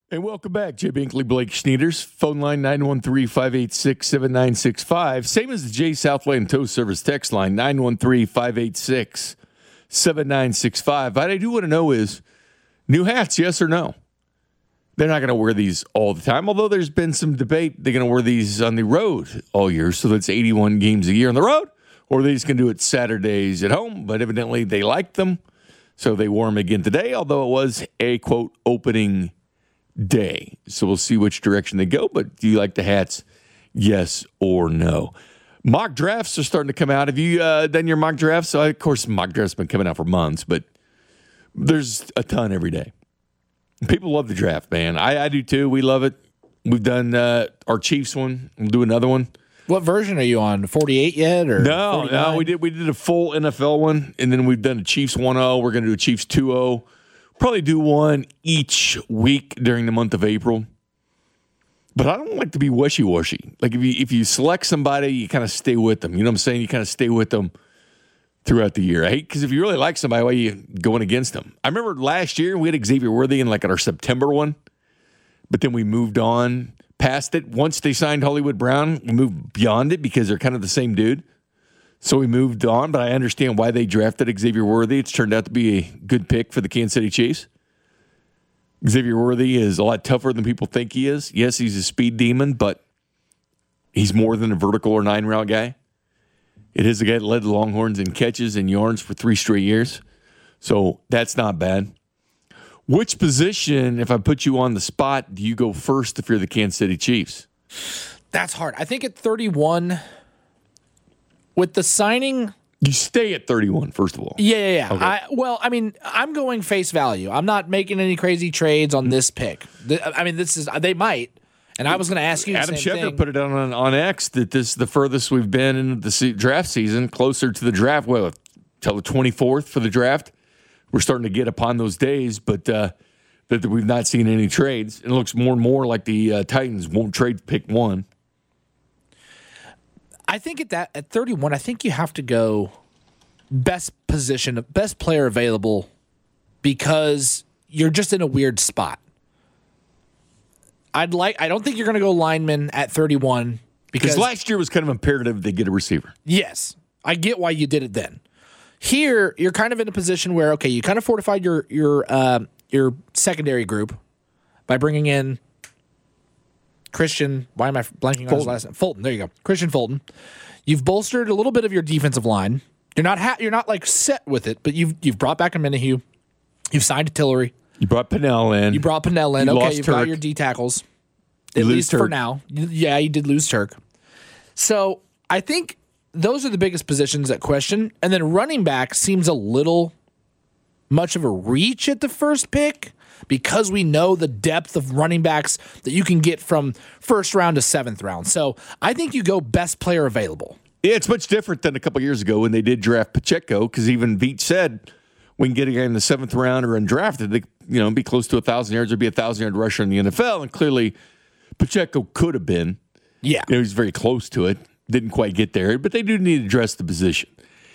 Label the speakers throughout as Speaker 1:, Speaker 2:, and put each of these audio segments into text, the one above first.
Speaker 1: And welcome back, Jay Binkley, Blake Schneiders. Phone line 913-586-7965. Same as the Jay Southland Tow Service text line, 913-586-7965. What I do want to know is, new hats, yes or no? They're not going to wear these all the time, although there's been some debate. They're going to wear these on the road all year, so that's 81 games a year on the road, or they just going to do it Saturdays at home, but evidently they like them, so they wore them again today, although it was a, quote, opening day. So we'll see which direction they go, but do you like the hats, yes or no? Mock drafts are starting to come out. Have you done your mock drafts? So, of course, mock drafts have been coming out for months, but there's a ton every day. People love the draft, man. I do too. We love it. We've done our Chiefs one. We'll do another one.
Speaker 2: What version are you on? 48 yet? Or
Speaker 1: No,
Speaker 2: 49?
Speaker 1: we did a full NFL one, and then we've done a Chiefs 1-0. We're going to do a Chiefs 2-0. Probably do one each week during the month of April. But I don't like to be wishy-washy. Like if you select somebody, you kind of stay with them. You know what I'm saying? You kind of stay with them throughout the year. I hate because if you really like somebody, why are you going against them? I remember last year we had Xavier Worthy in like our September one, but then we moved on past it. Once they signed Hollywood Brown, we moved beyond it because they're kind of the same dude. So we moved on, but I understand why they drafted Xavier Worthy. It's turned out to be a good pick for the Kansas City Chiefs. Xavier Worthy is a lot tougher than people think he is. Yes, he's a speed demon, but he's more than a vertical or 9-route guy. It is a guy that led the Longhorns in catches and yards for 3 straight years. So that's not bad. Which position, if I put you on the spot, do you go first if you're the Kansas City Chiefs?
Speaker 2: That's hard. I think at 31, with the signing...
Speaker 1: You stay at 31, first of all.
Speaker 2: Yeah.
Speaker 1: Okay.
Speaker 2: I'm going face value. I'm not making any crazy trades on this pick. They might. And I was going to ask you
Speaker 1: Adam
Speaker 2: the same
Speaker 1: Schefter
Speaker 2: thing.
Speaker 1: put it on X that this is the furthest we've been in the draft season, closer to the draft. Well, till the 24th for the draft. We're starting to get upon those days, but that we've not seen any trades. It looks more and more like the Titans won't trade pick 1.
Speaker 2: I think at 31, I think you have to go best position, best player available, because you're just in a weird spot. I don't think you're going to go lineman at 31
Speaker 1: because last year was kind of imperative they get a receiver.
Speaker 2: Yes, I get why you did it then. Here, you're kind of in a position where, okay, you kind of fortified your secondary group by bringing in Christian. Why am I blanking on his last name? Fulton. There you go, Christian Fulton. You've bolstered a little bit of your defensive line. You're not like set with it, but you've brought back a Minihue. You've signed a Tillery.
Speaker 1: You brought Pennell in.
Speaker 2: You've got your D tackles. At least for now. Yeah, you did lose Turk. So I think those are the biggest positions at question. And then running back seems a little much of a reach at the first pick because we know the depth of running backs that you can get from first round to 7th round. So I think you go best player available.
Speaker 1: Yeah, it's much different than a couple years ago when they did draft Pacheco, because even Veach said we can get a guy in the 7th round or undrafted, they, be close to 1,000 yards or be a 1,000-yard rusher in the NFL. And clearly Pacheco could have been.
Speaker 2: Yeah.
Speaker 1: He was very close to it. Didn't quite get there, but they do need to address the position.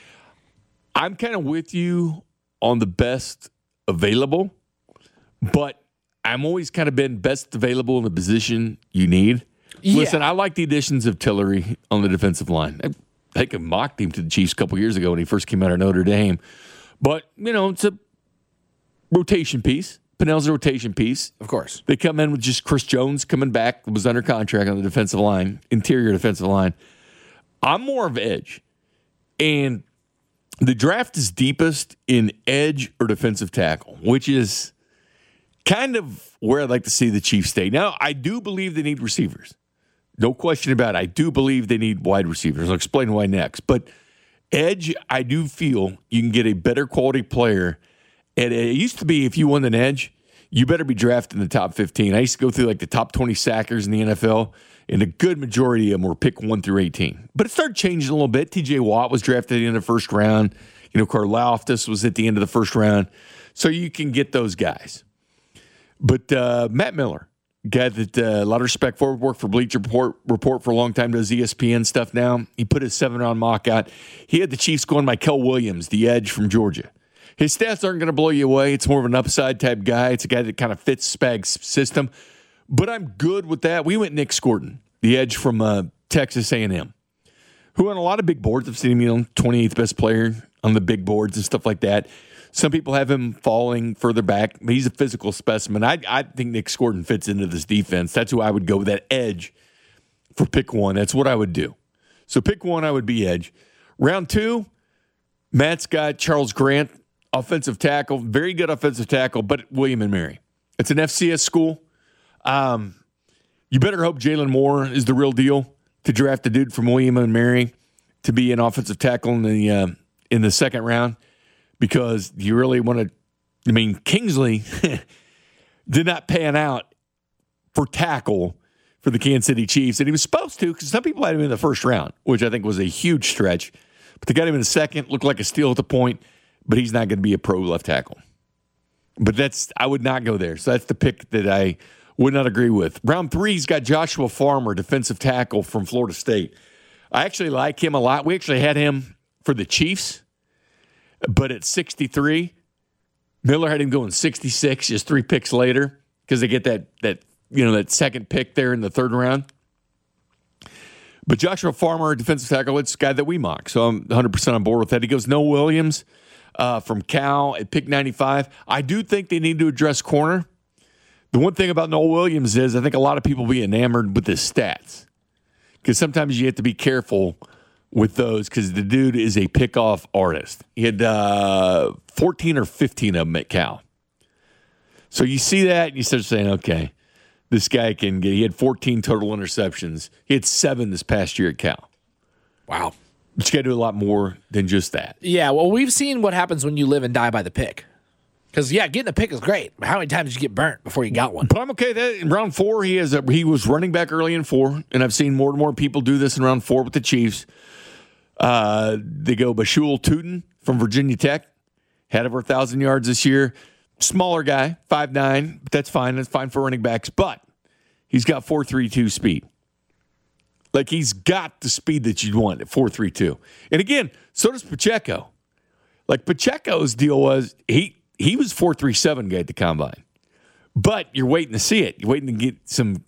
Speaker 1: I'm kind of with you on the best available, but I'm always kind of been best available in the position you need. Yeah. Listen, I like the additions of Tillery on the defensive line. I think I mocked him to the Chiefs a couple years ago when he first came out of Notre Dame. But, it's a rotation piece. Pennell's a rotation piece.
Speaker 2: Of course.
Speaker 1: They come in with just Chris Jones coming back, was under contract on the defensive line, interior defensive line. I'm more of edge. And the draft is deepest in edge or defensive tackle, which is kind of where I'd like to see the Chiefs stay. Now, I do believe they need receivers. No question about it. I do believe they need wide receivers. I'll explain why next. But edge, I do feel you can get a better quality player. And it used to be if you won an edge, you better be drafted in the top 15. I used to go through like the top 20 sackers in the NFL, and a good majority of them were pick 1 through 18. But it started changing a little bit. TJ Watt was drafted at the end of the first round. Karlaftis was at the end of the first round. So you can get those guys. But Matt Miller, guy that a lot of respect for, worked for Bleacher Report for a long time, does ESPN stuff now. He put his 7-round mock out. He had the Chiefs going by Kel Williams, the edge from Georgia. His stats aren't going to blow you away. It's more of an upside type guy. It's a guy that kind of fits Spag's system. But I'm good with that. We went Nick Scorton, the edge from Texas A&M, who on a lot of big boards, I've seen him, 28th best player on the big boards and stuff like that. Some people have him falling further back. He's a physical specimen. I think Nick Scorton fits into this defense. That's who I would go with, that edge for pick 1. That's what I would do. So pick 1, I would be edge. Round 2, Matt's got Charles Grant, offensive tackle, very good offensive tackle, but William and Mary. It's an FCS school. You better hope Jalen Moore is the real deal to draft a dude from William and Mary to be an offensive tackle in the second round, because you really want to. I mean, Kingsley did not pan out for tackle for the Kansas City Chiefs, and he was supposed to, because some people had him in the first round, which I think was a huge stretch. But they got him in the second, looked like a steal at the point, but he's not going to be a pro left tackle. But I would not go there. So that's the pick that I would not agree with. Round 3, he's got Joshua Farmer, defensive tackle from Florida State. I actually like him a lot. We actually had him for the Chiefs, but at 63, Miller had him going 66, just 3 picks later, because they get that second pick there in the third round. But Joshua Farmer, defensive tackle, it's a guy that we mock, so I'm 100% on board with that. He goes Noah Williams from Cal at pick 95. I do think they need to address corner. The one thing about Noah Williams is I think a lot of people be enamored with his stats, because sometimes you have to be careful with those, because the dude is a pick-off artist. He had 14 or 15 of them at Cal. So you see that, and you start saying, okay, this guy can get – he had 14 total interceptions. He had 7 this past year at Cal.
Speaker 2: Wow.
Speaker 1: But you got to do a lot more than just that.
Speaker 2: Yeah, well, we've seen what happens when you live and die by the pick. Because, yeah, getting a pick is great. But how many times did you get burnt before you got one?
Speaker 1: But I'm okay with that. In round 4, he was running back early in 4, and I've seen more and more people do this in round 4 with the Chiefs. They go Bashul Tootin from Virginia Tech. Had over 1,000 yards this year. Smaller guy, 5'9", but that's fine. That's fine for running backs. But he's got 4.32 speed. Like, he's got the speed that you'd want at 4.32. And again, so does Pacheco. Like, Pacheco's deal was he was 4.37 guy at the combine. But you're waiting to see it. You're waiting to get some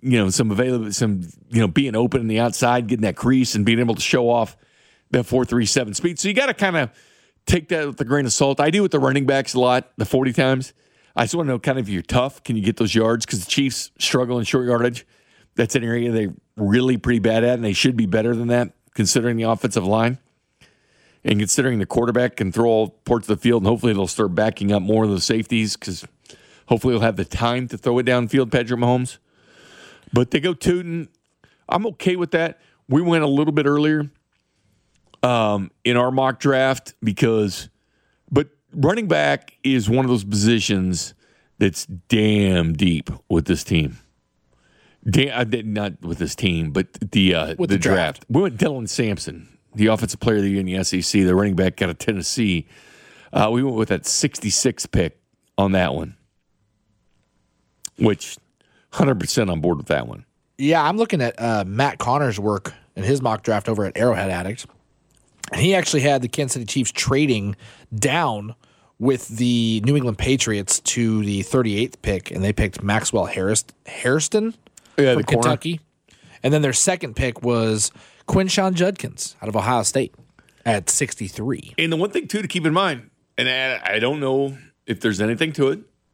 Speaker 1: being open in the outside, getting that crease and being able to show off that 4.37 speed. So you got to kind of take that with a grain of salt. I do with the running backs a lot, the 40 times. I just want to know kind of if you're tough, can you get those yards? Because the Chiefs struggle in short yardage. That's an area they're really pretty bad at, and they should be better than that, considering the offensive line. And considering the quarterback can throw all parts of the field, and hopefully they'll start backing up more of the safeties, because hopefully he'll have the time to throw it downfield, Patrick Mahomes. But they go Tootin. I'm okay with that. We went a little bit earlier in our mock draft but running back is one of those positions that's damn deep with this team. Not with this team, but the draft. We went Dylan Sampson, the offensive player of the year in the SEC, the running back out of Tennessee. We went with that 66th pick on that one, which 100% on board with that one.
Speaker 2: Yeah, I'm looking at Matt Connor's work in his mock draft over at Arrowhead Addict. And he actually had the Kansas City Chiefs trading down with the New England Patriots to the 38th pick, and they picked Maxwell Hairston from Kentucky. And then their second pick was Quinshon Judkins out of Ohio State at 63.
Speaker 1: And the one thing, too, to keep in mind, and I don't know if there's anything to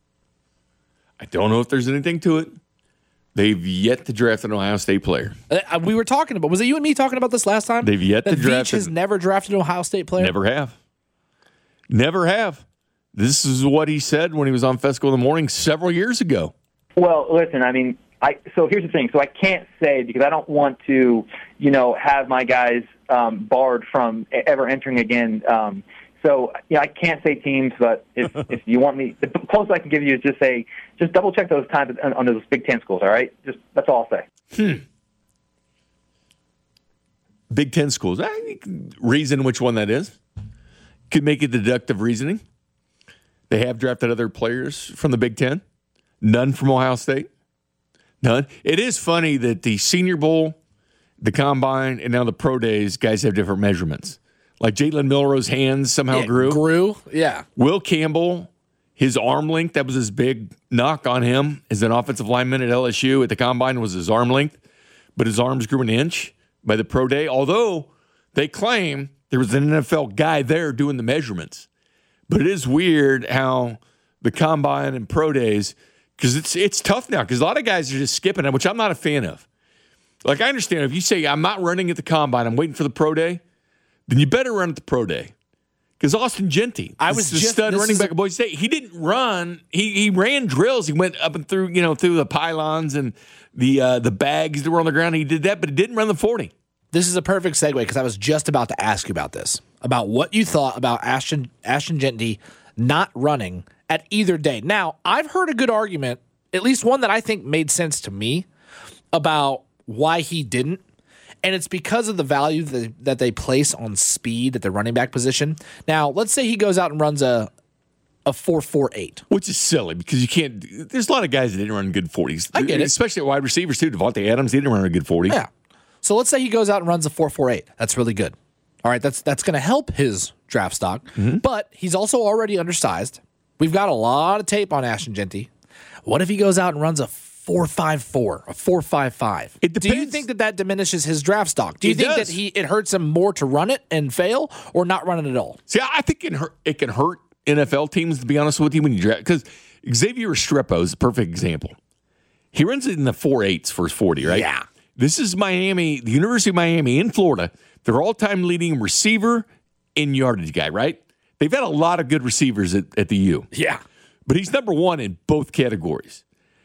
Speaker 1: it. They've yet to draft an Ohio State player.
Speaker 2: We were talking about, was it you and me talking about this last time?
Speaker 1: They've yet to draft.
Speaker 2: Veach has never drafted an Ohio State player?
Speaker 1: Never have. This is what he said when he was on Fesco in the Morning several years ago.
Speaker 3: Well, listen, I mean, so here's the thing. So I can't say, because I don't want to, have my guys barred from ever entering again. So I can't say teams, but if you want me, the closest I can give you is just double check those times under those Big Ten schools. All right, that's all I'll say.
Speaker 1: Big Ten schools. You can reason which one that is. Could make it deductive reasoning. They have drafted other players from the Big Ten. None from Ohio State. None. It is funny that the Senior Bowl, the Combine, and now the Pro Days, guys have different measurements. Like Jalen Milroe's hands somehow grew.
Speaker 2: Yeah.
Speaker 1: Will Campbell, his arm length, that was his big knock on him as an offensive lineman at LSU at the combine was his arm length, but his arms grew an inch by the pro day, although they claim there was an NFL guy there doing the measurements. But it is weird how the combine and pro days, because it's tough now, because a lot of guys are just skipping it, which I'm not a fan of. Like, I understand if you say, I'm not running at the combine, I'm waiting for the pro day, then you better run at the pro day. Because Austin Genty, stud running back at Boise State, he didn't run. He ran drills. He went up and through, through the pylons and the bags that were on the ground. He did that, but he didn't run the 40.
Speaker 2: This is a perfect segue because I was just about to ask you about this, about what you thought about Ashton Genty not running at either day. Now, I've heard a good argument, at least one that I think made sense to me, about why he didn't. And it's because of the value that they place on speed at the running back position. Now, let's say he goes out and runs a 4.48.
Speaker 1: Which is silly because you can't – there's a lot of guys that didn't run good 40s.
Speaker 2: I get it.
Speaker 1: Especially at wide receivers too. Devontae Adams, he didn't run a good 40.
Speaker 2: Yeah. So let's say he goes out and runs a 4.48. That's really good. All right, that's going to help his draft stock. Mm-hmm. But he's also already undersized. We've got a lot of tape on Ashton Genty. What if he goes out and runs a 4.54, a 4.55?
Speaker 1: It depends.
Speaker 2: Do you think that diminishes his draft stock? Do you think that it hurts him more to run it and fail or not run it at all?
Speaker 1: See, I think it can hurt NFL teams, to be honest with you, when you draft. Because Xavier Restrepo is a perfect example. He runs it in the 4.8s for his 40, right?
Speaker 2: Yeah.
Speaker 1: This is Miami, the University of Miami in Florida. Their all-time leading receiver and yardage guy, right? They've had a lot of good receivers at the U.
Speaker 2: Yeah.
Speaker 1: But he's number one in both categories.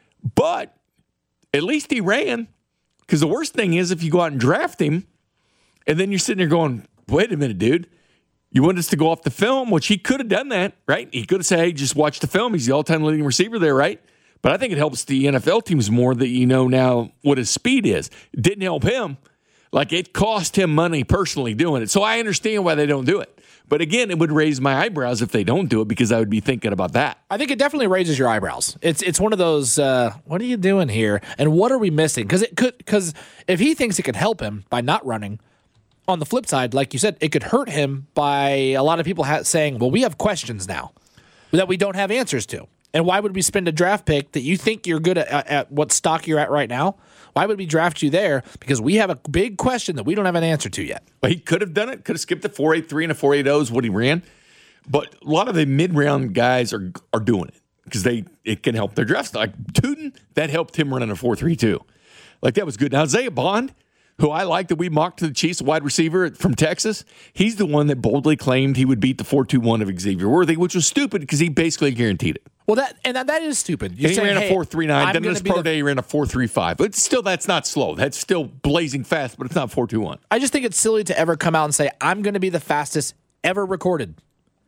Speaker 1: But at least he ran. Because the worst thing is if you go out and draft him, and then you're sitting there going, wait a minute, dude. You want us to go off the film, which he could have done that, right? He could have said, hey, just watch the film. He's the all-time leading receiver there, right? But I think it helps the NFL teams more that you know now what his speed is. It didn't help him. Like, it cost him money personally doing it. So I understand why they don't do it. But again, it would raise my eyebrows if they don't do it because I would be thinking about that.
Speaker 2: I think it definitely raises your eyebrows. It's one of those, what are you doing here? And what are we missing? Because if he thinks it could help him by not running, on the flip side, like you said, it could hurt him by a lot of people saying, well, we have questions now that we don't have answers to. And why would we spend a draft pick that you think you're good at what stock you're at right now? Why would we draft you there? Because we have a big question that we don't have an answer to yet.
Speaker 1: Well, he could have done it. Could have skipped the 4.83 and a 4.80 is what he ran. But a lot of the mid-round guys are doing it because it can help their draft stock. Like Tootin, that helped him run a 4.32. Like, that was good. Now, Isaiah Bond, who I like that we mocked to the Chiefs, wide receiver from Texas, he's the one that boldly claimed he would beat the 4.21 of Xavier Worthy, which was stupid because he basically guaranteed it.
Speaker 2: Well, that is stupid.
Speaker 1: He ran a 4.39. Then in his pro day, he ran a 4.35. But still, that's not slow. That's still blazing fast, but it's not 4.21.
Speaker 2: I just think it's silly to ever come out and say, I'm going to be the fastest ever recorded.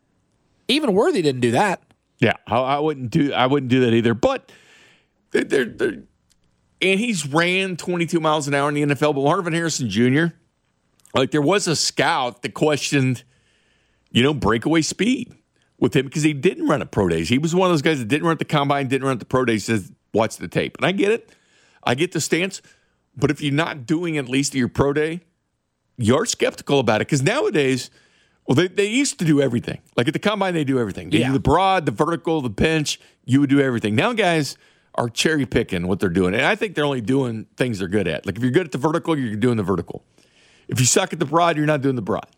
Speaker 2: Even Worthy didn't do that.
Speaker 1: Yeah, I wouldn't do that either. But and he's ran 22 miles an hour in the NFL. But Marvin Harrison Jr., like, there was a scout that questioned, breakaway speed with him because he didn't run at pro days. He was one of those guys that didn't run at the combine, didn't run at the pro days, says, watch the tape. And I get it. I get the stance. But if you're not doing at least your pro day, you're skeptical about it. Because nowadays, well, they used to do everything. Like at the combine, they do everything. They do the broad, the vertical, the bench. You would do everything. Now guys are cherry picking what they're doing. And I think they're only doing things they're good at. Like if you're good at the vertical, you're doing the vertical. If you suck at the broad, you're not doing the broad.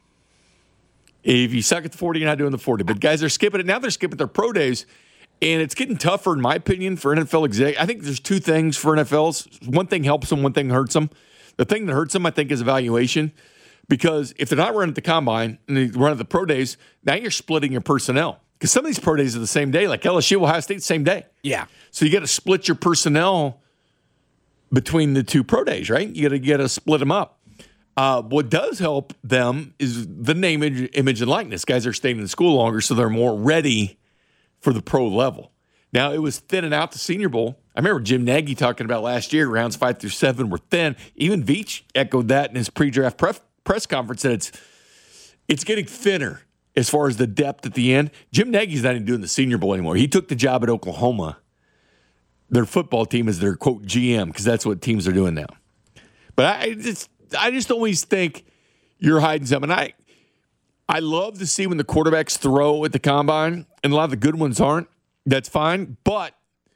Speaker 1: If you suck at the 40, you're not doing the 40. But guys are skipping it. Now they're skipping their pro days. And it's getting tougher, in my opinion, for NFL exec. I think there's two things for NFLs. One thing helps them, one thing hurts them. The thing that hurts them, I think, is evaluation. Because if they're not running at the combine and they run at the pro days, now you're splitting your personnel. Because some of these pro days are the same day. Like LSU, Ohio State, same day.
Speaker 2: Yeah.
Speaker 1: So you got to split your personnel between the two pro days, right? You got to split them up. What does help them is the name, image, and likeness. Guys are staying in school longer, so they're more ready for the pro level. Now, it was thinning out the Senior Bowl. I remember Jim Nagy talking about last year, rounds 5 through 7 were thin. Even Veach echoed that in his pre-draft press conference, that it's getting thinner as far as the depth at the end. Jim Nagy's not even doing the Senior Bowl anymore. He took the job at Oklahoma. Their football team is their, quote, GM, because that's what teams are doing now. But I just always think you're hiding something. I love to see when the quarterbacks throw at the combine, and a lot of the good ones aren't. That's fine, but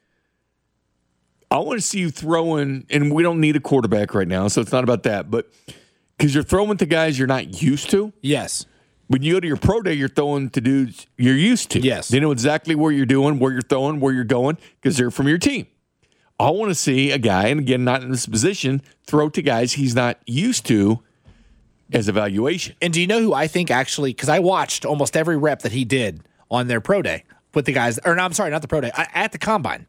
Speaker 1: I want to see you throwing, and we don't need a quarterback right now, so it's not about that, but because you're throwing to guys you're not used to.
Speaker 2: Yes.
Speaker 1: When you go to your pro day, you're throwing to dudes you're used to.
Speaker 2: Yes.
Speaker 1: They know exactly where you're doing, where you're throwing, where you're going, because they're from your team. I want to see a guy, and again, not in this position, throw to guys he's not used to as evaluation.
Speaker 2: And do you know who I think actually, because I watched almost every rep that he did on their pro day with the guys, or no, I'm sorry, not the pro day, at the combine.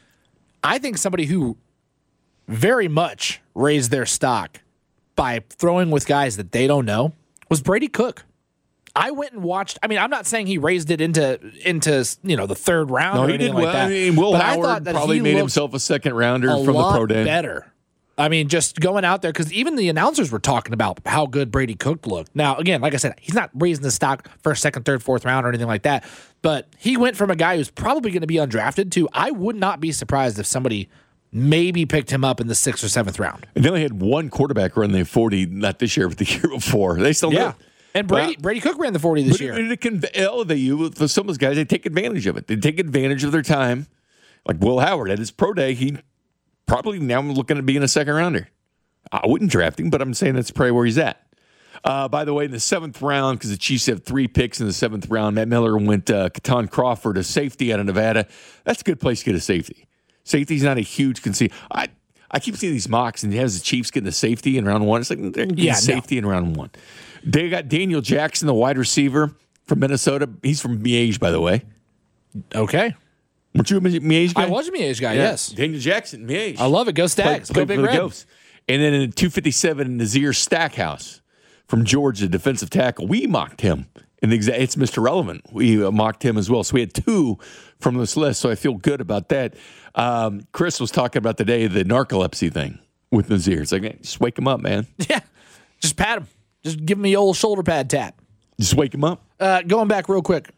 Speaker 2: I think somebody who very much raised their stock by throwing with guys that they don't know was Brady Cook. I went and watched. I mean, I'm not saying he raised it into the third round or anything like that.
Speaker 1: I mean, Will
Speaker 2: but
Speaker 1: Howard probably made himself a second rounder from the pro day.
Speaker 2: Better. I mean, just going out there, because even the announcers were talking about how good Brady Cook looked. Now, again, like I said, he's not raising the stock first, second, third, fourth round or anything like that. But he went from a guy who's probably going to be undrafted to I would not be surprised if somebody maybe picked him up in the 6th or 7th round.
Speaker 1: And they only had one quarterback run the 40, not this year, but the year before. They still do.
Speaker 2: And Brady Cook ran the 40 this year.
Speaker 1: It can elevate you. For some of those guys, they take advantage of it. They take advantage of their time. Like Will Howard at his pro day, he probably now looking at being a second rounder. I wouldn't draft him, but I'm saying that's probably where he's at. By the way, in the 7th round, because the Chiefs have 3 picks in the 7th round, Matt Miller went Keaton Crawford, a safety out of Nevada. That's a good place to get a safety. Safety's not a huge conceit. I keep seeing these mocks, and he has the Chiefs getting a safety in round 1. It's like they're getting safety in round 1. They got Daniel Jackson, the wide receiver from Minnesota. He's from Miege, by the way.
Speaker 2: Okay.
Speaker 1: Weren't you a Miege guy?
Speaker 2: I was a Miege guy, yes.
Speaker 1: Daniel Jackson, Miege.
Speaker 2: I love it. Go Stags. Go Big Red. Ghosts.
Speaker 1: And then in 257, Nazir Stackhouse from Georgia, defensive tackle. We mocked him. It's Mr. Relevant. We mocked him as well. So we had 2 from this list, so I feel good about that. Chris was talking about today the narcolepsy thing with Nazir. It's like, hey, just wake him up, man.
Speaker 2: Yeah. Just pat him. Just give him the old shoulder pad tap.
Speaker 1: Just wake him up.
Speaker 2: Going back real quick.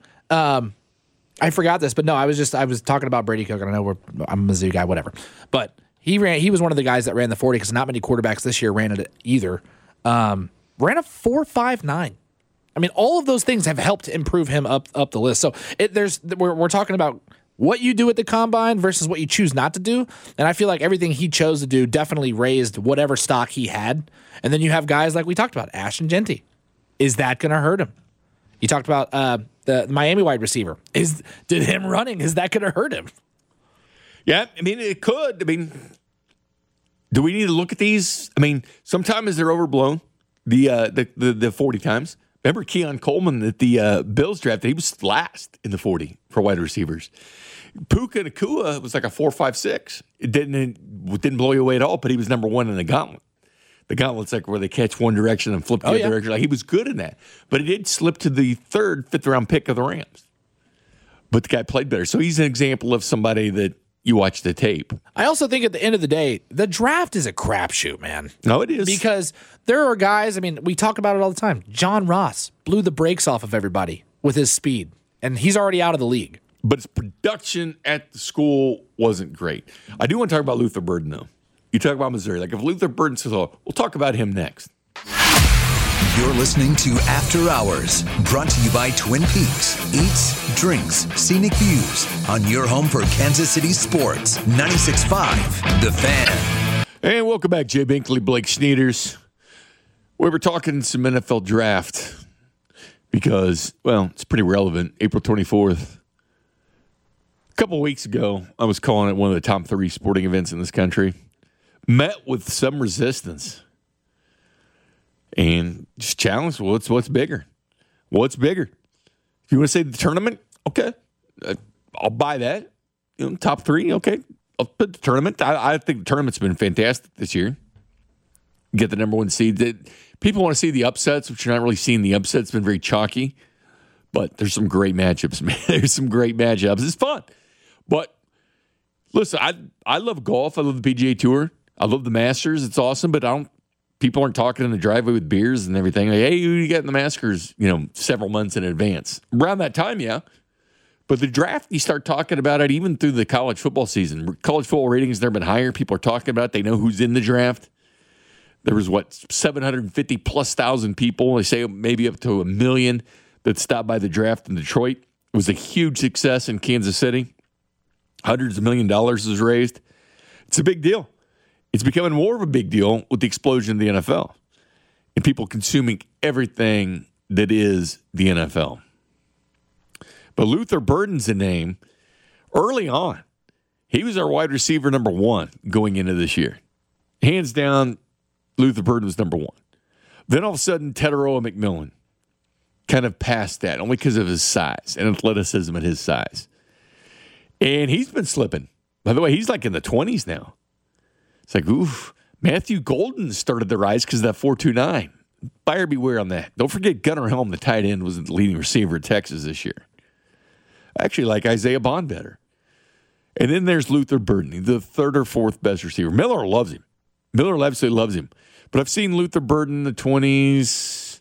Speaker 2: I forgot this, but no, I was talking about Brady Cook, and I know I'm a Mizzou guy, whatever. But he was one of the guys that ran the 40 because not many quarterbacks this year ran it either. Ran a 4.59. I mean, all of those things have helped improve him up the list. So we're talking about what you do at the combine versus what you choose not to do. And I feel like everything he chose to do definitely raised whatever stock he had. And then you have guys like we talked about, Ashton Jeanty. Is that going to hurt him? You talked about the Miami wide receiver. Did him running, is that going to hurt him?
Speaker 1: Yeah, I mean, it could. I mean, do we need to look at these? I mean, sometimes they're overblown, the 40 times. Remember Keon Coleman at the Bills draft? He was last in the 40 for wide receivers. Puka Nacua was like a 4.56. It didn't blow you away at all, but he was number 1 in the gauntlet. The gauntlet's like where they catch one direction and flip the other direction. Like, he was good in that. But he did slip to the 3rd, 5th round pick of the Rams. But the guy played better. So he's an example of somebody that you watch the tape.
Speaker 2: I also think at the end of the day, the draft is a crapshoot, man.
Speaker 1: No, it is.
Speaker 2: Because there are guys, I mean, we talk about it all the time. John Ross blew the brakes off of everybody with his speed, and he's already out of the league.
Speaker 1: But his production at the school wasn't great. I do want to talk about Luther Burden, though. You talk about Missouri. Like, if Luther Burden says, oh, we'll talk about him next.
Speaker 4: You're listening to After Hours, brought to you by Twin Peaks. Eats, drinks, scenic views on your home for Kansas City sports. 96.5, The Fan.
Speaker 1: And welcome back, Jay Binkley, Blake Schneiders. We were talking some NFL draft because, well, it's pretty relevant. April 24th. A couple weeks ago, I was calling it one of the top 3 sporting events in this country. Met with some resistance. And just challenged, what's bigger? What's bigger? If you want to say the tournament, okay. I'll buy that. You know, top 3, okay. I'll put the tournament. I think the tournament's been fantastic this year. Get the number 1 seed. People want to see the upsets, which you're not really seeing the upsets. It's been very chalky. But there's some great matchups, man. There's some great matchups. It's fun. But listen, I love golf. I love the PGA Tour. I love the Masters. It's awesome, but people aren't talking in the driveway with beers and everything. Like, hey, who you got in the Masters, several months in advance. Around that time, yeah. But the draft, you start talking about it even through the college football season. College football ratings have never been higher. People are talking about it. They know who's in the draft. There was, 750 plus thousand people. They say maybe up to 1 million that stopped by the draft in Detroit. It was a huge success in Kansas City. Hundreds of $1 million was raised. It's a big deal. It's becoming more of a big deal with the explosion of the NFL and people consuming everything that is the NFL. But Luther Burden's a name. Early on, he was our wide receiver number 1 going into this year. Hands down, Luther Burden was number 1. Then all of a sudden, Tetairoa McMillan kind of passed that, only because of his size and athleticism at his size. And he's been slipping. By the way, he's like in the 20s now. It's like, oof. Matthew Golden started the rise because of that 4.29. Buyer beware on that. Don't forget Gunnar Helm, the tight end, was the leading receiver at Texas this year. I actually like Isaiah Bond better. And then there's Luther Burden, the 3rd or 4th best receiver. Miller loves him. Miller absolutely loves him. But I've seen Luther Burden in the 20s,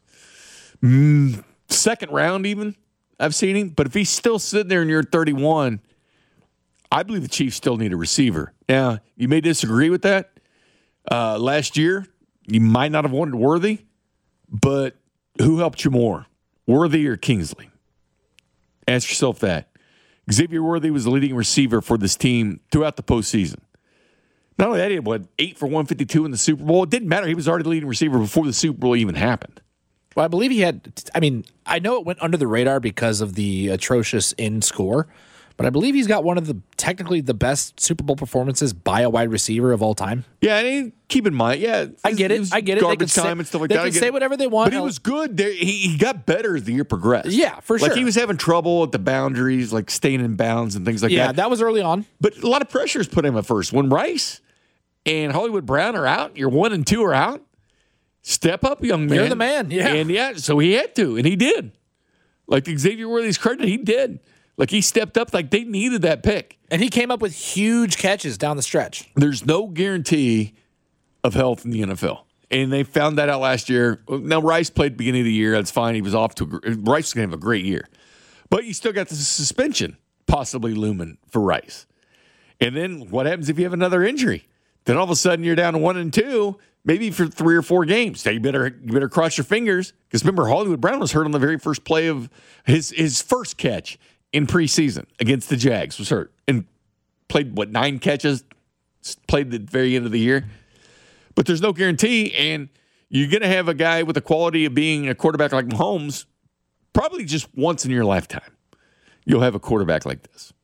Speaker 1: second round even. I've seen him. But if he's still sitting there and you're 31, I believe the Chiefs still need a receiver. Now, you may disagree with that. Last year, you might not have wanted Worthy, but who helped you more, Worthy or Kingsley? Ask yourself that. Xavier Worthy was the leading receiver for this team throughout the postseason. Not only that, he had, 8 for 152 in the Super Bowl. It didn't matter. He was already the leading receiver before the Super Bowl even happened.
Speaker 2: Well, I believe he had, I know it went under the radar because of the atrocious in score, but I believe he's got one of technically the best Super Bowl performances by a wide receiver of all time.
Speaker 1: Yeah, and keep in mind,
Speaker 2: I get it.
Speaker 1: Garbage time and stuff like that.
Speaker 2: They can say whatever they want.
Speaker 1: But he was good. He got better as the year progressed.
Speaker 2: Yeah, for sure.
Speaker 1: Like he was having trouble at the boundaries, like staying in bounds and things like that.
Speaker 2: Yeah, that was early on.
Speaker 1: But a lot of pressure is put on him at first. When Rice and Hollywood Brown are out, your 1 and 2 are out, step up, young man.
Speaker 2: You're the man, yeah.
Speaker 1: And so he had to, and he did. Like Xavier Worthy's credit, he did. Like he stepped up, like they needed that pick.
Speaker 2: And he came up with huge catches down the stretch.
Speaker 1: There's no guarantee of health in the NFL. And they found that out last year. Now, Rice played beginning of the year. That's fine. He was off to Rice is going to have a great year. But you still got the suspension possibly looming for Rice. And then what happens if you have another injury? Then all of a sudden you're down to 1 and 2, maybe for 3 or 4 games. Now you better cross your fingers. Because remember, Hollywood Brown was hurt on the very first play of his first catch in preseason against the Jags, was hurt. And played, 9 catches? Played at the very end of the year. But there's no guarantee, and you're going to have a guy with the quality of being a quarterback like Mahomes probably just once in your lifetime. You'll have a quarterback like this.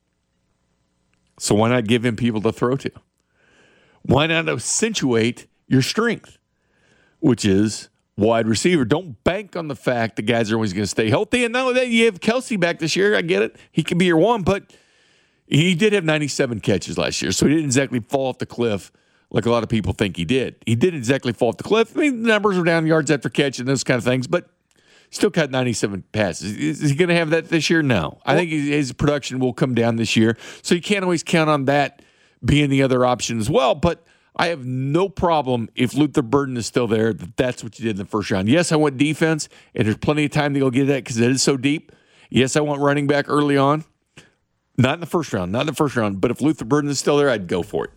Speaker 1: So why not give him people to throw to? Why not accentuate your strength, which is wide receiver? Don't bank on the fact that guys are always going to stay healthy. And not only that, you have Kelsey back this year. I get it. He can be your one, but he did have 97 catches last year, so he didn't exactly fall off the cliff like a lot of people think he did. He didn't exactly fall off the cliff. I mean, the numbers were down, yards after catch and those kind of things, but still caught 97 passes. Is he going to have that this year? No. I think his production will come down this year, so you can't always count on that being the other option as well. But I have no problem if Luther Burden is still there, that's what you did in the first round. Yes, I want defense, and there's plenty of time to go get that because it is so deep. Yes, I want running back early on. Not in the first round, but if Luther Burden is still there, I'd go for it.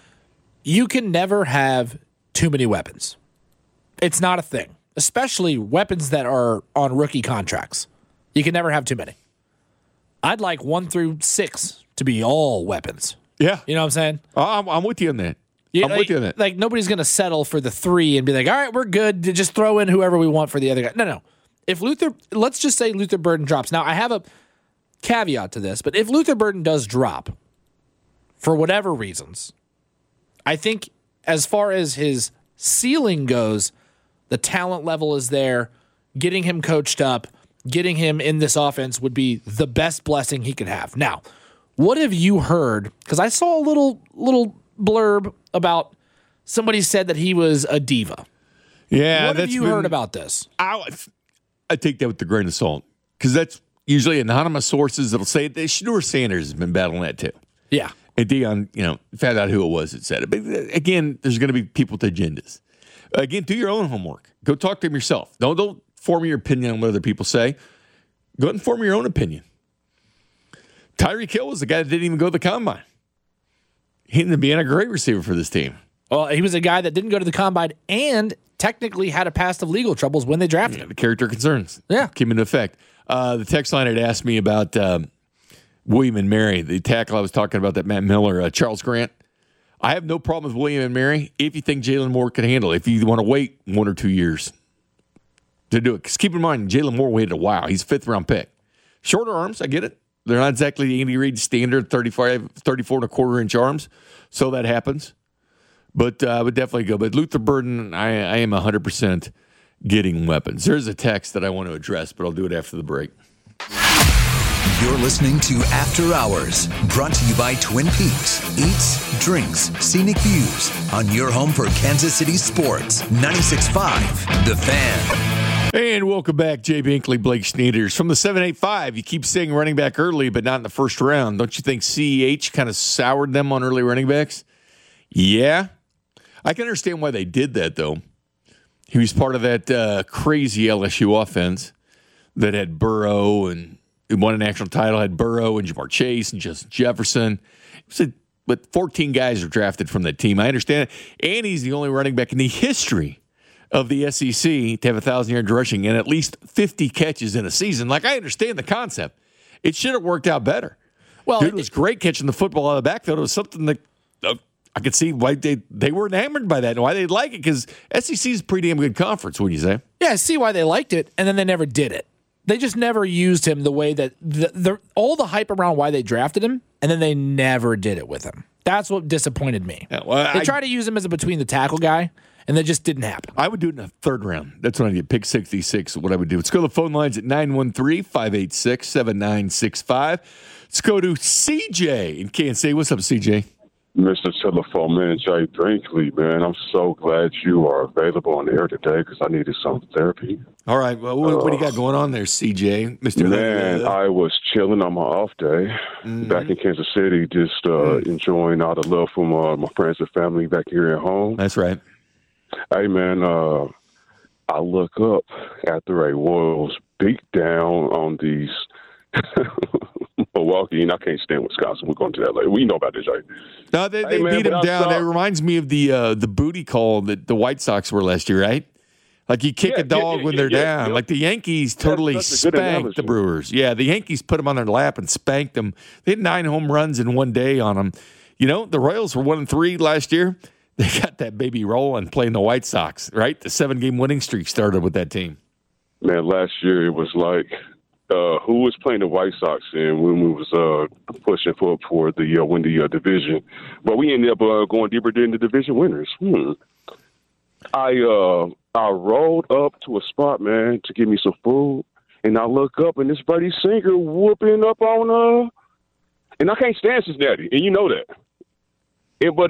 Speaker 2: You can never have too many weapons. It's not a thing, especially weapons that are on rookie contracts. You can never have too many. I'd like 1 through 6 to be all weapons.
Speaker 1: Yeah.
Speaker 2: You know what I'm saying?
Speaker 1: I'm with you on that. With you on that.
Speaker 2: Like, nobody's going to settle for the 3 and be like, all right, we're good to just throw in whoever we want for the other guy. No. Let's just say Luther Burden drops. Now, I have a caveat to this, but if Luther Burden does drop for whatever reasons, I think as far as his ceiling goes, the talent level is there. Getting him coached up, getting him in this offense would be the best blessing he could have. Now, what have you heard? Because I saw a little blurb about somebody said that he was a diva.
Speaker 1: Yeah,
Speaker 2: what have you heard about this?
Speaker 1: I take that with a grain of salt because that's usually anonymous sources that'll say it. Shedeur Sanders has been battling that too.
Speaker 2: Yeah.
Speaker 1: And Deion, found out who it was that said it. But again, there's going to be people with agendas. Again, do your own homework. Go talk to them yourself. Don't form your opinion on what other people say. Go ahead and form your own opinion. Tyreek Hill was the guy that didn't even go to the combine. He ended up being a great receiver for this team.
Speaker 2: Well, he was a guy that didn't go to the combine and technically had a past of legal troubles when they drafted him.
Speaker 1: The character concerns came into effect. The text line had asked me about William and Mary, the tackle I was talking about, that Matt Miller, Charles Grant. I have no problem with William and Mary if you think Jalen Moore can handle it, if you want to wait 1 or 2 years to do it. Because keep in mind, Jalen Moore waited a while. He's a 5th-round pick. Shorter arms, I get it. They're not exactly the Andy Reid standard 34 and a quarter inch arms, so that happens. But I would definitely go. But Luther Burden, I am 100% getting weapons. There's a text that I want to address, but I'll do it after the break.
Speaker 4: You're listening to After Hours, brought to you by Twin Peaks. Eats, drinks, scenic views on your home for Kansas City sports. 96.5, The Fan.
Speaker 1: And welcome back, Jay Binkley, Blake Schneiders. From the 785, you keep saying running back early, but not in the first round. Don't you think CEH kind of soured them on early running backs? Yeah. I can understand why they did that, though. He was part of that crazy LSU offense that had Burrow and won a national title, had Burrow and Jamar Chase and Justin Jefferson. But 14 guys are drafted from that team. I understand it. And he's the only running back in the history of the SEC to have 1,000-yard rushing and at least 50 catches in a season. Like, I understand the concept. It should have worked out better. Well, dude was great catching the football out of the backfield. It was something that I could see why they were enamored by that and why they'd like it, because SEC is a pretty damn good conference, wouldn't you say?
Speaker 2: Yeah, I see why they liked it, and then they never did it. They just never used him the way that all the hype around why they drafted him, and then they never did it with him. That's what disappointed me. Yeah, well, they tried to use him as a between the tackle guy, and that just didn't happen.
Speaker 1: I would do it in the 3rd round. That's when I get pick 66, what I would do. Let's go to the phone lines at 913-586-7965. Let's go to CJ in Kansas City. What's up, CJ?
Speaker 5: Mr. Telephone Man, Jay Binkley, man, I'm so glad you are available on the air today because I needed some therapy.
Speaker 1: All right. Well, what do you got going on there, CJ? Mr.
Speaker 5: Man, I was chilling on my off day back in Kansas City, just enjoying all the love from my friends and family back here at home.
Speaker 1: That's right.
Speaker 5: Hey, man, I look up after a Royals beat down on these Milwaukee, and I can't stand Wisconsin. We're going to that later. We know about this, right?
Speaker 1: No, they beat them down. It reminds me of the booty call that the White Sox were last year, right? Like you kick a dog when they're down. Like the Yankees totally spanked the Brewers. Yeah, the Yankees put them on their lap and spanked them. They had 9 home runs in one day on them. You know, the Royals were 1-3 last year. They got that baby rolling playing the White Sox, right? The 7-game winning streak started with that team.
Speaker 5: Man, last year it was like who was playing the White Sox and when we was pushing for the win the division, but we ended up going deeper than the division winners. I rolled up to a spot, man, to get me some food, and I look up and this Brady Singer whooping up on and I can't stand Cincinnati, and you know that. But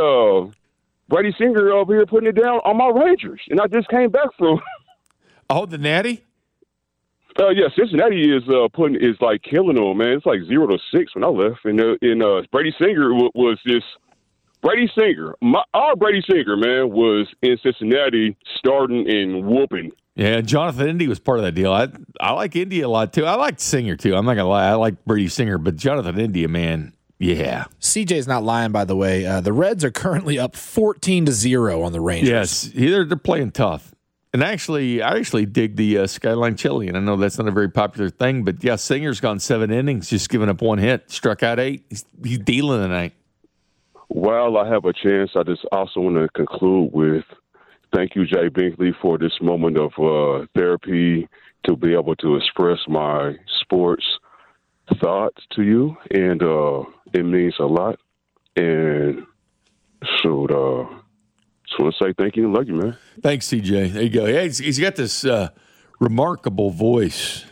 Speaker 5: Brady Singer over here putting it down on my Rangers, and I just came back from.
Speaker 1: Oh, the Natty.
Speaker 5: Yeah, Cincinnati is like killing them, man. It's like 0-6 when I left, and Brady Singer was this. Brady Singer, our Brady Singer, man, was in Cincinnati starting and whooping.
Speaker 1: Yeah, Jonathan Indy was part of that deal. I like Indy a lot too. I like Singer too. I'm not gonna lie, I like Brady Singer, but Jonathan Indy, man, yeah.
Speaker 2: CJ's not lying, by the way. The Reds are currently up 14-0 on the Rangers.
Speaker 1: Yes, they're playing tough. And I actually dig the Skyline Chili, and I know that's not a very popular thing, but yeah, Singer's gone 7 innings, just giving up 1 hit, struck out 8. He's dealing tonight.
Speaker 5: While I have a chance, I just also want to conclude with thank you, Jay Binkley, for this moment of therapy to be able to express my sports thoughts to you, and it means a lot. And so, just want to say thank you and love you, man.
Speaker 1: Thanks, CJ. There you go. Yeah, he's got this remarkable voice.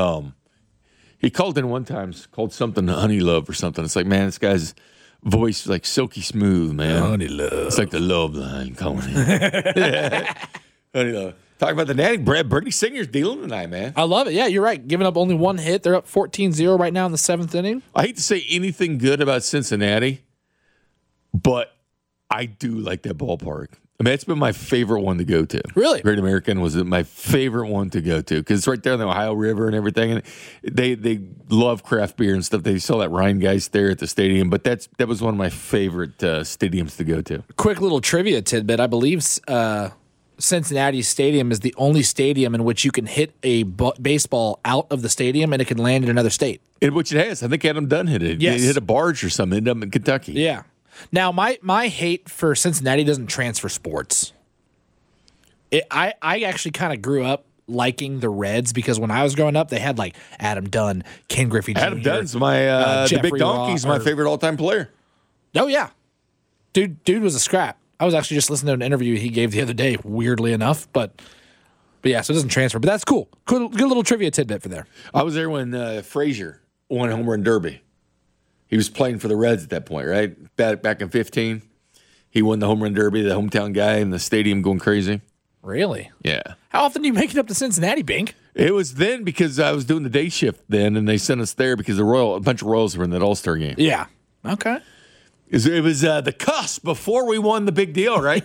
Speaker 1: He called in one time, called something Honey Love or something. It's like, man, this guy's voice is like silky smooth, man.
Speaker 2: Honey Love.
Speaker 1: It's like the love line calling in. Honey Love. Talk about the Natty. Brady Singer's dealing tonight, man.
Speaker 2: I love it. Yeah, you're right. Giving up only 1 hit. They're up 14-0 right now in the 7th inning.
Speaker 1: I hate to say anything good about Cincinnati, but I do like that ballpark. I mean, it's been my favorite one to go to.
Speaker 2: Really?
Speaker 1: Great American was my favorite one to go to because it's right there on the Ohio River and everything. And they love craft beer and stuff. They sell that Rheingeist there at the stadium. But that was one of my favorite stadiums to go to.
Speaker 2: Quick little trivia tidbit. I believe Cincinnati Stadium is the only stadium in which you can hit a baseball out of the stadium and it can land in another state.
Speaker 1: In which it has. I think Adam Dunn hit it.
Speaker 2: Yes.
Speaker 1: He hit a barge or something. Ended up in Kentucky.
Speaker 2: Yeah. Now, my hate for Cincinnati doesn't transfer sports. I actually kind of grew up liking the Reds because when I was growing up, they had like Adam Dunn, Ken Griffey Jr.
Speaker 1: Adam Dunn's my the Big Donkey's my favorite all-time player.
Speaker 2: Oh, yeah. Dude was a scrap. I was actually just listening to an interview he gave the other day, weirdly enough. But yeah, so it doesn't transfer. But that's cool. Good little trivia tidbit for there.
Speaker 1: I was there when Frazier won home run derby. He was playing for the Reds at that point, right? Back in 15. He won the home run derby, the hometown guy in the stadium going crazy.
Speaker 2: Really?
Speaker 1: Yeah.
Speaker 2: How often do you make it up to Cincinnati, Bink?
Speaker 1: It was then because I was doing the day shift then, and they sent us there because a bunch of Royals were in that All-Star game.
Speaker 2: Yeah. Okay.
Speaker 1: It was the cusp before we won the big deal, right?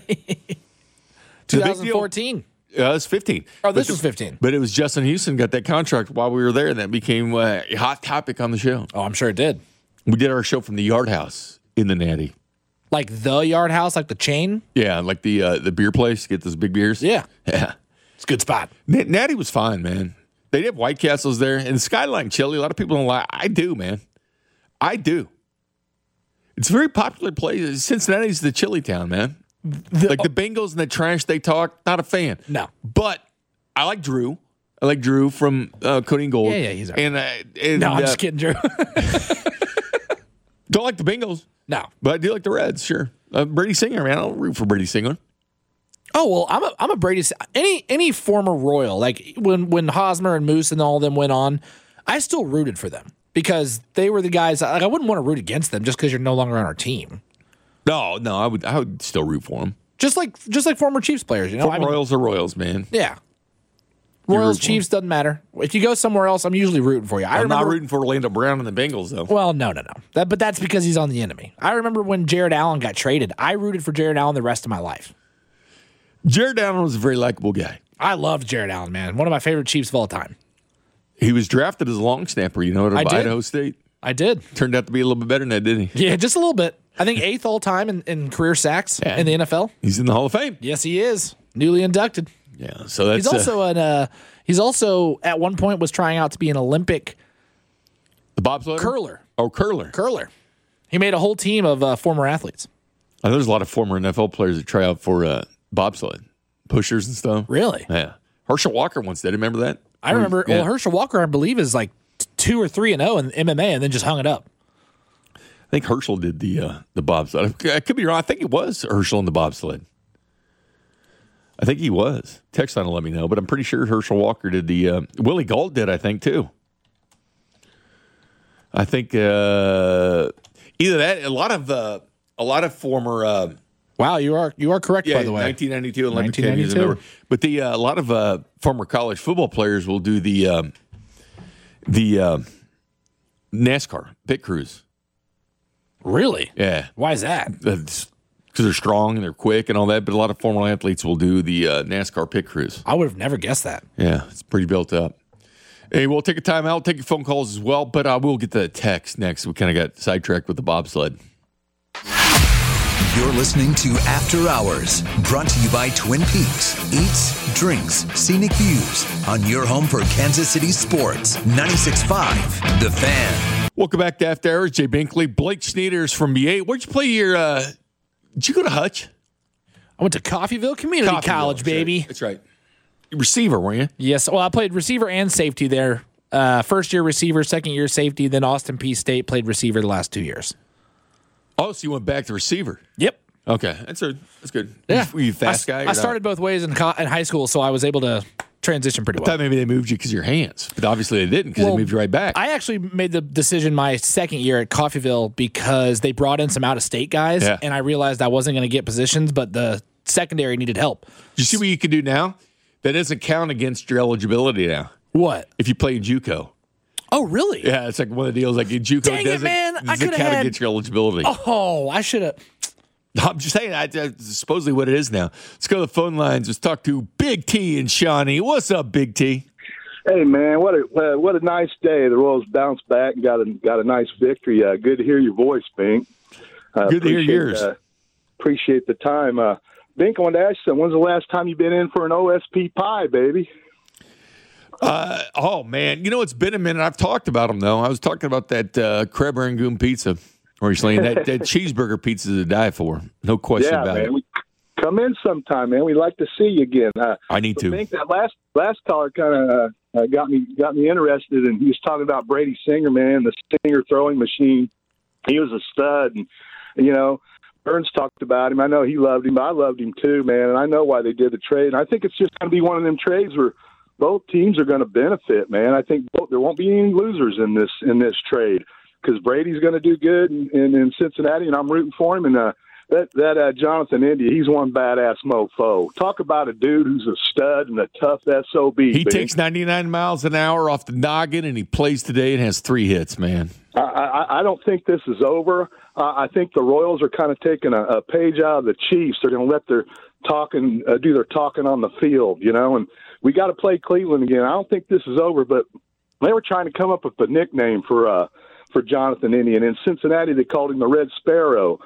Speaker 2: 2014.
Speaker 1: It was 15.
Speaker 2: Oh, this was 15.
Speaker 1: But it was Justin Houston got that contract while we were there, and that became a hot topic on the show.
Speaker 2: Oh, I'm sure it did.
Speaker 1: We did our show from the Yard House in the Natty.
Speaker 2: Like the Yard House, like the chain?
Speaker 1: Yeah, like the beer place, get those big beers.
Speaker 2: Yeah.
Speaker 1: Yeah.
Speaker 2: It's a good spot.
Speaker 1: Natty was fine, man. They have White Castles there, and Skyline Chili. A lot of people don't like. I do, man. I do. It's a very popular place. Cincinnati's the chili town, man. Like the Bengals and the trash they talk, not a fan.
Speaker 2: No.
Speaker 1: But I like Drew. I like Drew from Cody and Gold.
Speaker 2: Yeah, he's all right.
Speaker 1: And
Speaker 2: No, I'm just kidding, Drew.
Speaker 1: Don't like the Bengals.
Speaker 2: No.
Speaker 1: But I do like the Reds, sure. Brady Singer, man. I don't root for Brady Singer.
Speaker 2: Oh, well, I'm a Brady. Any former Royal, like when Hosmer and Moose and all of them went on, I still rooted for them because they were the guys. Like, I wouldn't want to root against them just because you're no longer on our team.
Speaker 1: No, I would still root for them.
Speaker 2: Just like former Chiefs players, you know.
Speaker 1: Royals are Royals, man.
Speaker 2: Yeah. Royals, Chiefs, doesn't matter. If you go somewhere else, I'm usually rooting for you.
Speaker 1: I'm not rooting for Orlando Brown and the Bengals, though.
Speaker 2: Well, no. But that's because he's on the enemy. I remember when Jared Allen got traded. I rooted for Jared Allen the rest of my life.
Speaker 1: Jared Allen was a very likable guy.
Speaker 2: I loved Jared Allen, man. One of my favorite Chiefs of all time.
Speaker 1: He was drafted as a long snapper, at Idaho State.
Speaker 2: I did.
Speaker 1: Turned out to be a little bit better than that, didn't he?
Speaker 2: Yeah, just a little bit. I think 8th all time in career sacks in the NFL.
Speaker 1: He's in the Hall of Fame.
Speaker 2: Yes, he is. Newly inducted.
Speaker 1: Yeah, so that's
Speaker 2: he's also at one point was trying out to be an Olympic
Speaker 1: the bobsled
Speaker 2: curler.
Speaker 1: Oh, curler. He
Speaker 2: made a whole team of former athletes.
Speaker 1: I know there's a lot of former NFL players that try out for bobsled pushers and stuff.
Speaker 2: Really?
Speaker 1: Yeah. Herschel Walker once did. Remember that?
Speaker 2: I remember. Yeah. Well, Herschel Walker, I believe, is like 2 or 3-0 in MMA, and then just hung it up.
Speaker 1: I think Herschel did the bobsled. I could be wrong. I think it was Herschel in the bobsled. I think he was. Text line will let me know, but I'm pretty sure Herschel Walker did the. Willie Gault did, I think, too. I think either that. A lot of former.
Speaker 2: Wow, you are correct, by the way.
Speaker 1: 1992 Olympic team. But a lot of former college football players will do the NASCAR pit crews.
Speaker 2: Really?
Speaker 1: Yeah.
Speaker 2: Why is that?
Speaker 1: Because they're strong and they're quick and all that. But a lot of former athletes will do the NASCAR pit crews.
Speaker 2: I would have never guessed that.
Speaker 1: Yeah, it's pretty built up. Hey, we'll take a time out, take your phone calls as well, but I will get the text next. We kind of got sidetracked with the bobsled.
Speaker 4: You're listening to After Hours, brought to you by Twin Peaks. Eats, drinks, scenic views on your home for Kansas City sports. 96.5, The Fan.
Speaker 1: Welcome back to After Hours. Jay Binkley, Blake Sneeders from BA. Where'd you play your did you go to Hutch?
Speaker 2: I went to Coffeyville Community College, baby.
Speaker 1: That's right. Receiver, weren't you?
Speaker 2: Yes. Well, I played receiver and safety there. First year receiver, second year safety, then Austin Peay State played receiver the last 2 years.
Speaker 1: Oh, so you went back to receiver?
Speaker 2: Yep.
Speaker 1: Okay, that's good.
Speaker 2: Yeah.
Speaker 1: Were you a fast guy?
Speaker 2: I started both ways in high school, so I was able to transition pretty well.
Speaker 1: I thought maybe they moved you because of your hands, but obviously they didn't because they moved you right back.
Speaker 2: I actually made the decision my second year at Coffeyville because they brought in some out-of-state guys, and I realized I wasn't going to get positions, but the secondary needed help.
Speaker 1: You see what you can do now? That doesn't count against your eligibility now.
Speaker 2: What?
Speaker 1: If you play in JUCO.
Speaker 2: Oh, really?
Speaker 1: Yeah, it's like one of the deals like in JUCO
Speaker 2: Dang it, man. I could have
Speaker 1: against your eligibility.
Speaker 2: Oh, I should have.
Speaker 1: I'm just saying that's supposedly what it is now. Let's go to the phone lines. Let's talk to Big T and Shawnee. What's up, Big T?
Speaker 6: Hey man, what a nice day. The Royals bounced back and got a nice victory. Good to hear your voice, Bink.
Speaker 1: Good to hear yours.
Speaker 6: Appreciate the time. Bink, I wanted to ask you something. When's the last time you've been in for an OSP pie, baby?
Speaker 1: Oh man, it's been a minute. I've talked about them though. I was talking about that Crab Rangoon pizza recently. That cheeseburger pizza to die for. No question about it.
Speaker 6: Come in sometime, man. We'd like to see you again.
Speaker 1: I need to.
Speaker 6: I think that last caller kind of got me interested, and he was talking about Brady Singer, man, the Singer throwing machine. He was a stud, and Burns talked about him. I know he loved him. I loved him too, man, and I know why they did the trade. And I think it's just going to be one of them trades where both teams are going to benefit, man. I think there won't be any losers in this trade because Brady's going to do good in Cincinnati, and I'm rooting for him. And that Jonathan India, he's one badass mofo. Talk about a dude who's a stud and a tough SOB.
Speaker 1: He takes 99 miles an hour off the noggin, and he plays today and has 3 hits, man.
Speaker 6: I don't think this is over. I think the Royals are kind of taking a page out of the Chiefs. They're going to let their talking do their talking on the field, and we got to play Cleveland again. I don't think this is over, but they were trying to come up with a nickname for Jonathan India. And in Cincinnati, they called him the Red Sparrow.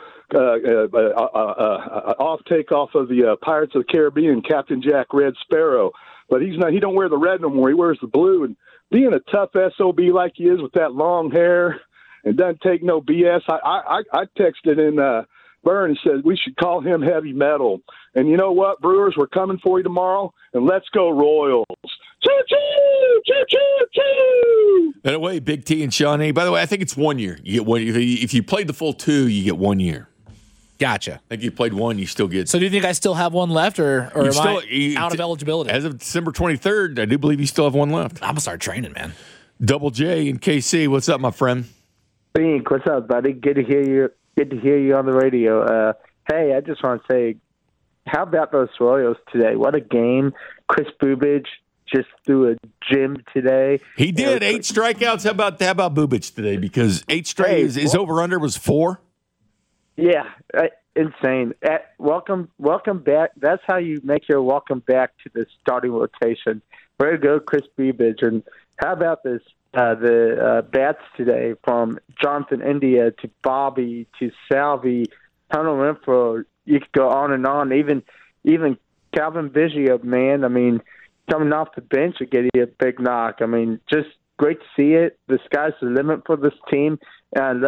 Speaker 6: Off of the Pirates of the Caribbean, Captain Jack Red Sparrow. But he don't wear the red no more. He wears the blue. And being a tough SOB like he is with that long hair and doesn't take no BS, I texted in Byrne and said we should call him heavy metal. And you know what, Brewers, we're coming for you tomorrow, and let's go Royals. Choo-choo! Choo-choo-choo!
Speaker 1: By the way, Big T and Shawnee, by the way, I think it's 1 year. You get one. If you played the full 2, you get 1 year.
Speaker 2: Gotcha.
Speaker 1: I think you played 1, you still get.
Speaker 2: So do you think I still have one left, or am I out of eligibility?
Speaker 1: As of December 23rd, I do believe you still have 1 left.
Speaker 2: I'm going to start training, man.
Speaker 1: Double J and KC, what's up, my friend?
Speaker 7: Bink, what's up, buddy? Good to hear you. Good to hear you on the radio. Hey, I just want to say, how about those Royals today? What a game. Chris Bubich just threw a gym today.
Speaker 1: He did. 8 strikeouts. How about Bubich today? Because 8 straight, his over-under was 4.
Speaker 7: Yeah, insane. Welcome back. That's how you make your welcome back to the starting rotation. Way to go, Chris Bubich. And how about this? The bats today, from Jonathan India to Bobby to Salvi, Hunter Renfroe. You could go on and on. Even Calvin Biggio, man. I mean, coming off the bench and getting a big knock. I mean, just great to see it. The sky's the limit for this team. And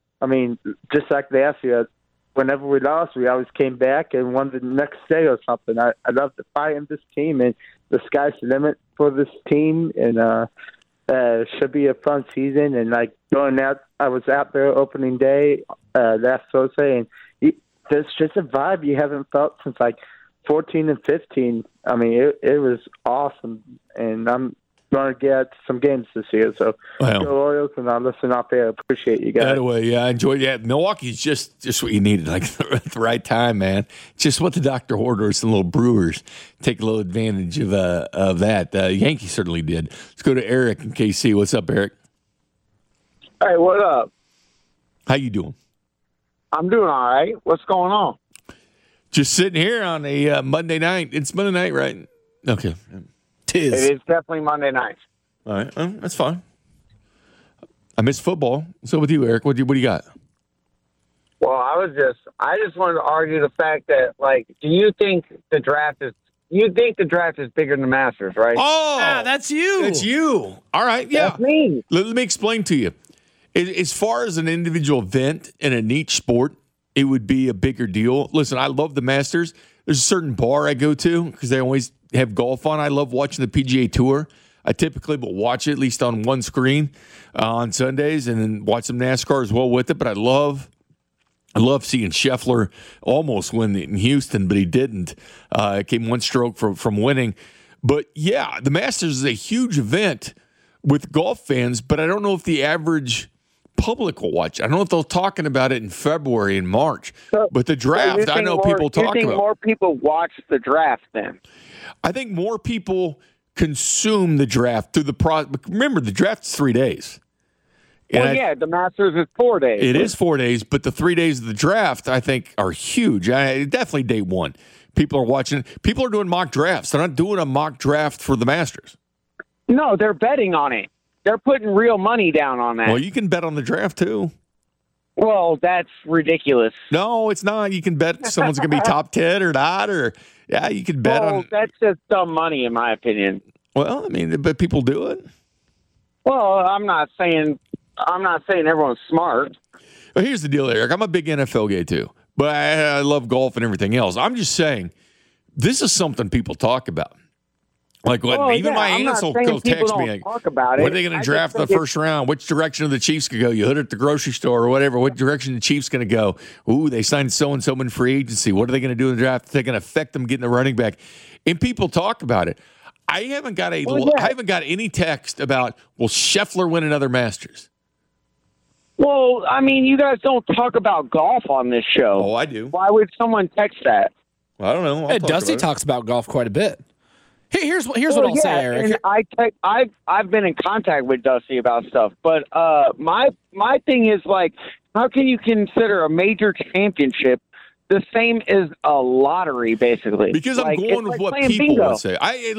Speaker 7: just like they asked you, whenever we lost, we always came back and won the next day or something. I love the fight in this team, and the sky's the limit for this team. And should be a fun season. And going out, I was out there opening day last Thursday, and there's just a vibe you haven't felt since 14 and 15. I mean, it was awesome, and I'm going to get some games this year. So go Royals, and I'll listen out there. Appreciate you guys.
Speaker 1: By the way, yeah, I enjoyed that. Milwaukee's just what you needed, at the right time, man. Just what the doctor orders, and little Brewers take a little advantage of that. Yankees certainly did. Let's go to Eric in KC. What's up, Eric?
Speaker 8: Hey, what up?
Speaker 1: How you doing?
Speaker 8: I'm doing all right. What's going on?
Speaker 1: Just sitting here on a Monday night. It's Monday night, right? Okay.
Speaker 8: It is definitely Monday night.
Speaker 1: All right. That's fine. I miss football. So with you, Eric, what do you got?
Speaker 8: Well, I just wanted to argue the fact that, do you think the draft is bigger than the Masters, right?
Speaker 1: Oh,
Speaker 2: that's you.
Speaker 1: That's you. All right. Yeah.
Speaker 8: That's me.
Speaker 1: Let me explain to you. As far as an individual event in a niche sport, it would be a bigger deal. Listen, I love the Masters. There's a certain bar I go to because they always have golf on. I love watching the PGA Tour. I typically will watch it at least on one screen on Sundays and then watch some NASCAR as well with it. But I love seeing Scheffler almost win in Houston, but he didn't. It came one stroke from winning. But, yeah, the Masters is a huge event with golf fans, but I don't know if the average public will watch. I don't know if they're talking about it in February and March. But the draft, I know people talk about.
Speaker 8: You think more people watch the draft then?
Speaker 1: I think more people consume the draft through the process. Remember, the draft's 3 days.
Speaker 8: Well, the Masters is 4 days.
Speaker 1: It is 4 days, but the 3 days of the draft, I think, are huge. Definitely day one. People are watching. People are doing mock drafts. They're not doing a mock draft for the Masters.
Speaker 8: No, they're betting on it. They're putting real money down on that.
Speaker 1: Well, you can bet on the draft, too.
Speaker 8: Well, that's ridiculous.
Speaker 1: No, it's not. You can bet someone's going to be top 10 or not. You can bet on.
Speaker 8: That's just dumb money, in my opinion.
Speaker 1: Well, I mean, but people do it.
Speaker 8: Well, I'm not saying everyone's smart.
Speaker 1: Well, here's the deal, Eric. I'm a big NFL guy, too. But I love golf and everything else. I'm just saying, this is something people talk about. Like, even my aunts will text me, like,
Speaker 8: talk about it.
Speaker 1: What are they going to draft in the first round? Which direction are the Chiefs going to go? You hit it at the grocery store or whatever. What direction the Chiefs going to go? Ooh, they signed so-and-so in free agency. What are they going to do in the draft? They're going to affect them getting a running back. And people talk about it. I haven't got any text about, will Scheffler win another Masters?
Speaker 8: Well, I mean, you guys don't talk about golf on this show.
Speaker 1: Oh, I do.
Speaker 8: Why would someone text that?
Speaker 1: Well, I don't know.
Speaker 2: Dusty talks about golf quite a bit. Here's what I'll say, Eric.
Speaker 8: And I've been in contact with Dusty about stuff, but my thing is, like, how can you consider a major championship the same as a lottery, basically?
Speaker 1: Because I'm going with what people would say.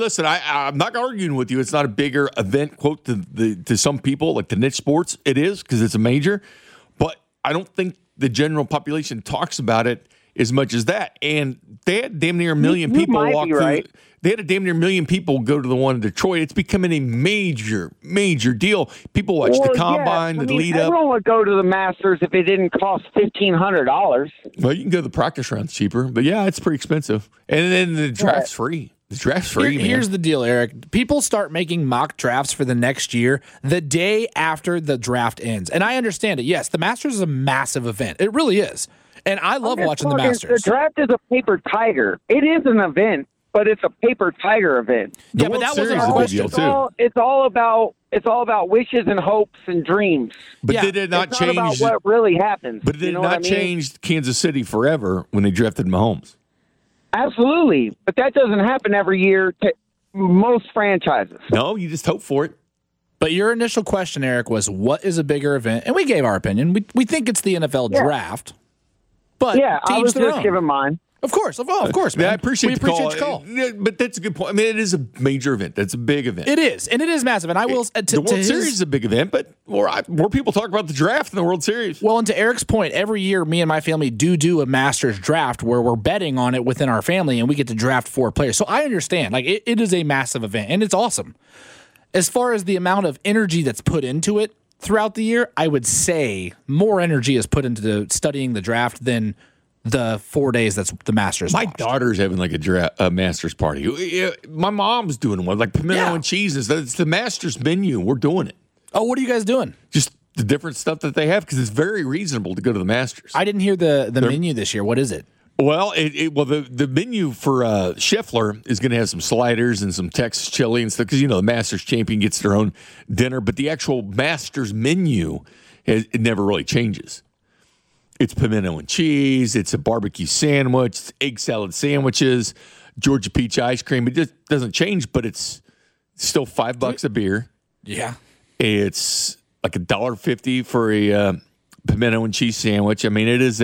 Speaker 1: I'm not arguing with you. It's not a bigger event, quote, to some people, like the niche sports. It is, because it's a major. But I don't think the general population talks about it as much as that. And they had damn near a million people walk through. Right. They had a damn near million people go to the one in Detroit. It's becoming a major, major deal. People watch the combine, the lead up.
Speaker 8: Everyone would go to the Masters if it didn't cost $1,500.
Speaker 1: Well, you can go to the practice rounds cheaper, but it's pretty expensive. And then the draft's free. The draft's free, man.
Speaker 2: Here's the deal, Eric. People start making mock drafts for the next year the day after the draft ends. And I understand it. Yes, the Masters is a massive event. It really is. And I love watching the Masters.
Speaker 8: The draft is a paper tiger. It is an event, but it's a paper tiger event.
Speaker 2: Yeah, but that wasn't our question.
Speaker 8: It's all about wishes and hopes and dreams.
Speaker 1: But did it not change?
Speaker 8: Not about what really happens.
Speaker 1: But did it not change Kansas City forever when they drafted Mahomes?
Speaker 8: Absolutely, but that doesn't happen every year to most franchises.
Speaker 1: No, you just hope for it.
Speaker 2: But your initial question, Eric, was what is a bigger event? And we gave our opinion. We think it's the NFL draft. But
Speaker 8: I was just giving mine.
Speaker 2: Of course, man.
Speaker 1: I appreciate
Speaker 2: your call.
Speaker 1: But that's a good point. I mean, it is a major event. That's a big event.
Speaker 2: It is, and it is massive. And I will.
Speaker 1: The World Series is a big event, but more people talk about the draft than the World Series.
Speaker 2: Well, and to Eric's point, every year, me and my family do a Masters draft where we're betting on it within our family, and we get to draft 4 players. So I understand. Like, it is a massive event, and it's awesome. As far as the amount of energy that's put into it throughout the year, I would say more energy is put into studying the draft than the 4 days that's the Masters.
Speaker 1: My daughter's having like a Masters party. My mom's doing one, like pimento and cheeses. It's the Masters menu. We're doing it.
Speaker 2: Oh, what are you guys doing?
Speaker 1: Just the different stuff that they have, because it's very reasonable to go to the Masters.
Speaker 2: I didn't hear the menu this year. What is it?
Speaker 1: Well, the menu for Scheffler is going to have some sliders and some Texas chili and stuff, because the Masters champion gets their own dinner, but the actual Masters menu it never really changes. It's pimento and cheese. It's a barbecue sandwich. It's egg salad sandwiches. Georgia peach ice cream. It just doesn't change, but it's still $5 a beer.
Speaker 2: Yeah,
Speaker 1: it's like $1.50 for a pimento and cheese sandwich. I mean, it is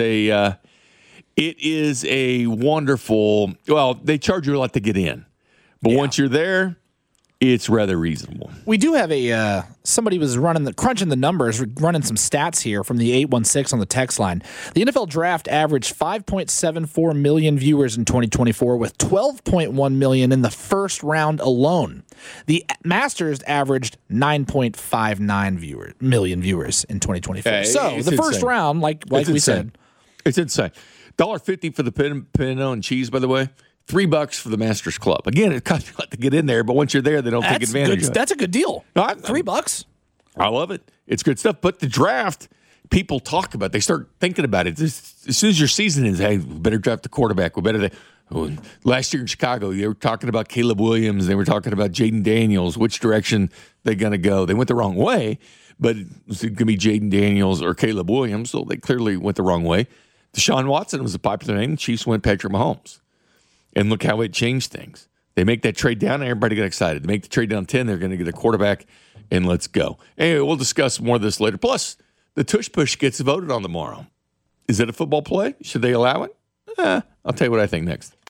Speaker 1: a wonderful. Well, they charge you a lot to get in, but once you're there, it's rather reasonable.
Speaker 2: We do have somebody was crunching the numbers, running some stats here from the 816 on the text line. The NFL Draft averaged 5.74 million viewers in 2024, with 12.1 million in the first round alone. The Masters averaged 9.59 million viewers in 2024. So the first round, like we said,
Speaker 1: it's insane. $1.50 for the pimento and cheese, by the way. $3 for the Masters Club. Again, it costs you a lot to get in there, but once you're there, they don't take advantage of it.
Speaker 2: That's a good deal. $3.
Speaker 1: I love it. It's good stuff. But the draft, people talk about it. They start thinking about it. As soon as your season is, hey, we better draft the quarterback. Last year in Chicago, they were talking about Caleb Williams. They were talking about Jaden Daniels, which direction they're going to go. They went the wrong way, but it's going to be Jaden Daniels or Caleb Williams, so they clearly went the wrong way. Deshaun Watson was a popular name. The Chiefs went Patrick Mahomes. And look how it changed things. They make that trade down, and everybody got excited. They make the trade down 10, they're going to get a quarterback. and let's go. Anyway, we'll discuss more of this later. Plus, the tush push gets voted on tomorrow. Is it a football play? Should they allow it? I'll tell you what I think next.